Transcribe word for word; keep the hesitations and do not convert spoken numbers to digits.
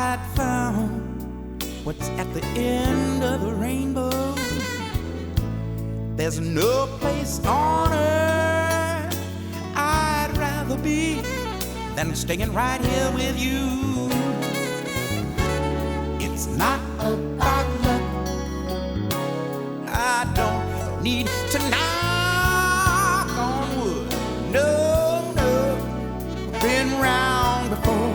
I'd found what's at the end of the rainbow. There's no place on earth I'd rather be than staying right here with you. It's not about luck. I don't need to knock on wood. No, no, been round before.